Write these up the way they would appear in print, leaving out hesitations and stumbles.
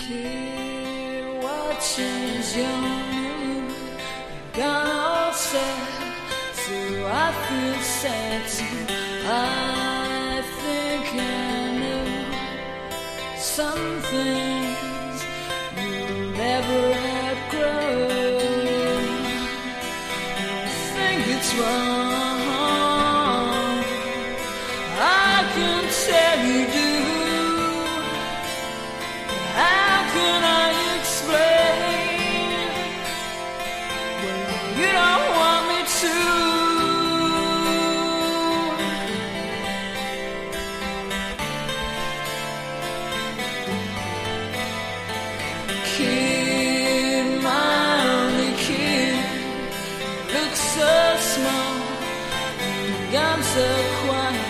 Kid, what is your mood? Gone all sad, so I feel sad too. I think I know some things you'll never outgrow. I think it's wrong, I can tell you do. How can I explain when you don't want me to? Kid, my only kid, looks so small, I'm so quiet.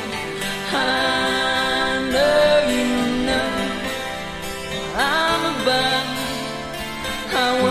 I know you know I'm about. I